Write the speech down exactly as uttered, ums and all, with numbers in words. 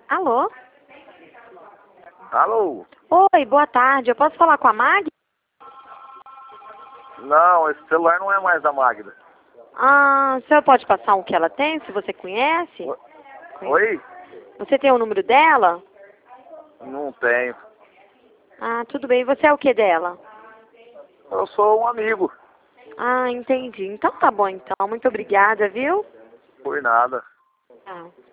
Alô? Alô? Oi, boa tarde. Eu posso falar com a Magda? Não, esse celular não é mais da Magda. Ah, o senhor pode passar o que ela tem, se você conhece? O- Oi? Você tem o número dela? Não tenho. Ah, tudo bem. E você é o que dela? Eu sou um amigo. Ah, entendi. Então tá bom, então. Muito obrigada, viu? Por nada. Tchau.